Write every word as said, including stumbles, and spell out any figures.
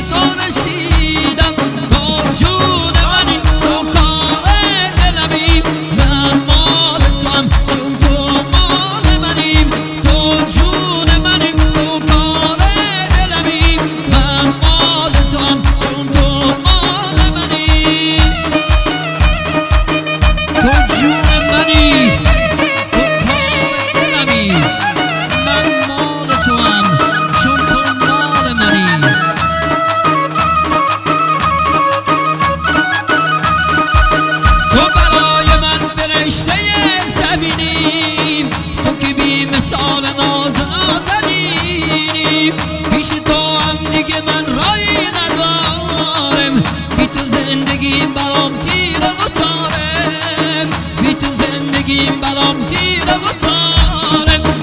تو رسیدم، تو جون منی، تو کار دلمی، من مال تو هم چون تو مال منیم. تو جون منی، تو کار دلمی، من مال تو هم چون تو مال منی. تو جون منی، تو کار دلمی، من مال تو هم چون تو مال منی. تو برای من فرشته زمینی، تو که بی مثال ناز نازنینی. پیش تو هم دیگه من رایی ندارم، بی تو زندگیم برام تیره و تارم، بی تو زندگیم برام تیره و تارم.